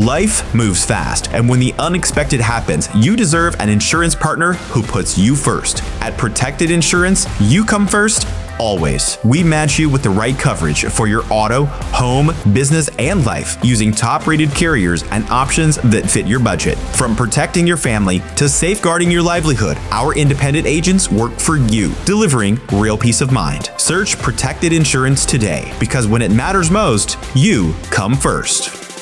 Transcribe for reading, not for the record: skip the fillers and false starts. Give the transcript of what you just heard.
Life moves fast, and when the unexpected happens, you deserve an insurance partner who puts you first. At Protected Insurance, you come first, always. We match you with the right coverage for your auto, home, business, and life using top-rated carriers and options that fit your budget. From protecting your family to safeguarding your livelihood, our independent agents work for you, delivering real peace of mind. Search Protected Insurance today, because when it matters most, you come first.